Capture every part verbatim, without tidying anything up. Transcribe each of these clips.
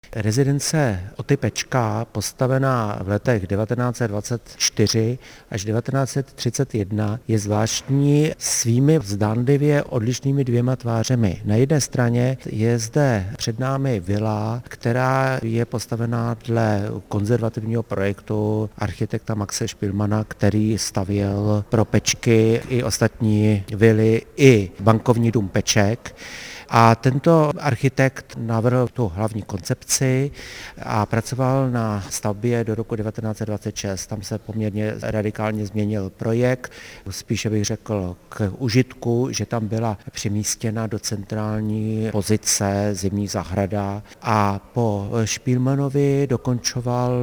Rezidence Oty Pečka, postavená v letech devatenáct set dvacet čtyři až devatenáct set třicet jedna, je zvláštní svými zdánlivě odlišnými dvěma tvářemi. Na jedné straně je zde před námi vila, která je postavená dle konzervativního projektu architekta Maxe Špilmana, který stavěl pro Pečky i ostatní vily i bankovní dům Peček. A tento architekt navrhl tu hlavní koncepci a pracoval na stavbě do roku devatenáct set dvacet šest. Tam se poměrně radikálně změnil projekt, spíše bych řekl k užitku, že tam byla přemístěna do centrální pozice zimní zahrada a po Špilmanovi dokončoval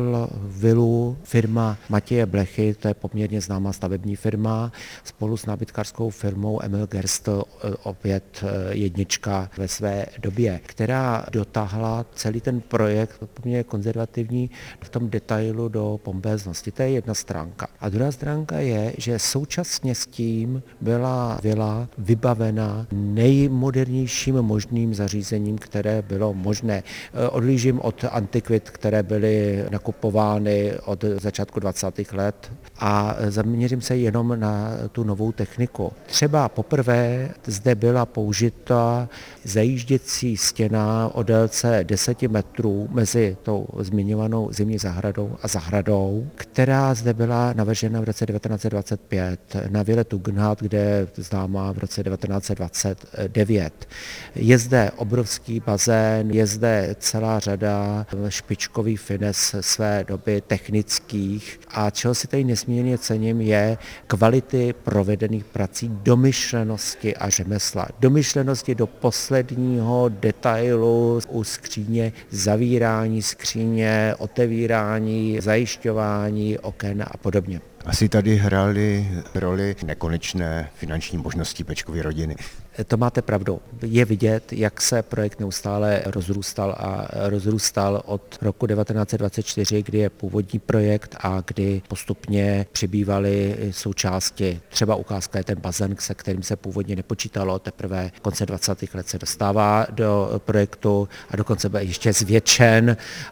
vilu firma Matěje Blechy, to je poměrně známá stavební firma, spolu s nábytkářskou firmou Emil Gerstl, opět jednička ve své době, která dotáhla celý ten projekt poměrně konzervativní v tom detailu do pompéznosti. To je jedna stránka. A druhá stránka je, že současně s tím byla vila vybavena nejmodernějším možným zařízením, které bylo možné. Odlížím od antikvit, které byly nakupovány od začátku dvacátých let a zaměřím se jenom na tu novou techniku. Třeba poprvé zde byla použita zajížděcí stěna o délce deset metrů mezi tou zmiňovanou zimní zahradou a zahradou, která zde byla navržena v roce devatenáct set dvacet pět na vile Tugendhat, kde je známá v roce devatenáct set dvacet devět. Je zde obrovský bazén, je zde celá řada špičkových fines své doby technických a čeho si tady nesmírně cením je kvality provedených prací, domyšlenosti a řemesla. Domyšlenosti do posledního detailu u skříně, zavírání skříně, otevírání, zajišťování oken a podobně. Asi tady hrály roli nekonečné finanční možnosti Pečkovy rodiny. To máte pravdu. Je vidět, jak se projekt neustále rozrůstal a rozrůstal od roku devatenáct set dvacet čtyři, kdy je původní projekt a kdy postupně přibývaly součásti. Třeba ukázka je ten bazén, se kterým se původně nepočítalo, teprve konce dvacátých let se dostává do projektu a dokonce byl ještě zvětšen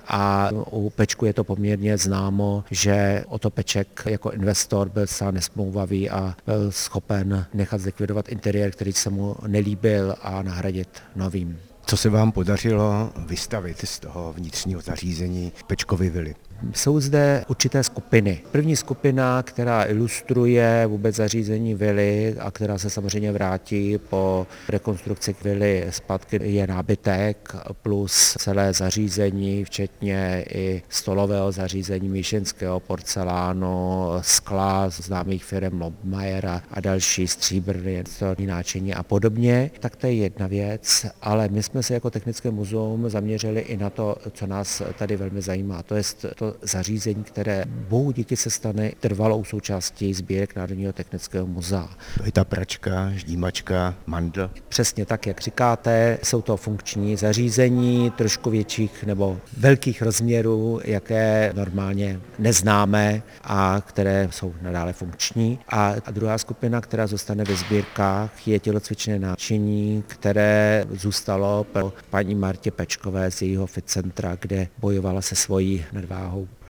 a u Pečku je to poměrně známo, že Oto Peček jako investor byl sám nesmlouvavý a byl schopen nechat zlikvidovat interiér, který se mu nelíbil a nahradit novým. Co se vám podařilo vystavit z toho vnitřního zařízení Pečkovy vily? Jsou zde určité skupiny. První skupina, která ilustruje vůbec zařízení vily a která se samozřejmě vrátí po rekonstrukci vily zpátky, je nábytek plus celé zařízení, včetně i stolového zařízení, míšenského porcelánu, skla z známých firm Lobmayera a další stříbrný náčiní a podobně. Tak to je jedna věc, ale my jsme se jako Technické muzeum zaměřili i na to, co nás tady velmi zajímá. To je to zařízení, které bohu díky se stane trvalou součástí sbírek Národního technického muzea. To je ta pračka, ždímačka, mandl. Přesně tak, jak říkáte, jsou to funkční zařízení trošku větších nebo velkých rozměrů, jaké normálně neznáme a které jsou nadále funkční. A, a druhá skupina, která zůstane ve sbírkách, je tělocvičné náčiní, které zůstalo pro paní Martě Pečkové z jejího fitcentra, kde bojovala se svojí nadváhou.